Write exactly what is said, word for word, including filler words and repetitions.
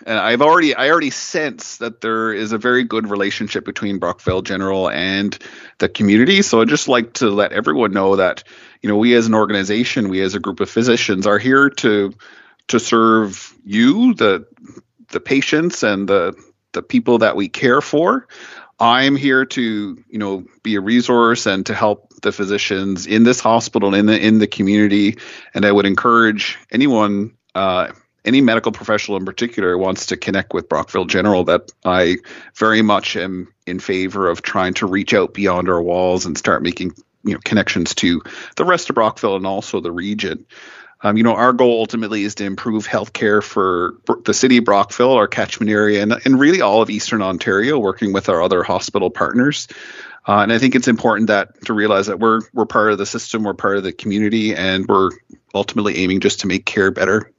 and I've already I already sense that there is a very good relationship between Brockville General and the community. So I'd just like to let everyone know that, you know, we as an organization, we as a group of physicians are here to to serve you, the the patients and the the people that we care for. I'm here to, you know, be a resource and to help the physicians in this hospital, in the in the community. And I would encourage anyone, uh, any medical professional in particular, who wants to connect with Brockville General, that I very much am in favor of trying to reach out beyond our walls and start making, you know, connections to the rest of Brockville and also the region. Um, you know, our goal ultimately is to improve healthcare for the city of Brockville, our catchment area, and, and really all of Eastern Ontario, working with our other hospital partners. Uh, and I think it's important that to realize that we're we're part of the system, we're part of the community, and we're ultimately aiming just to make care better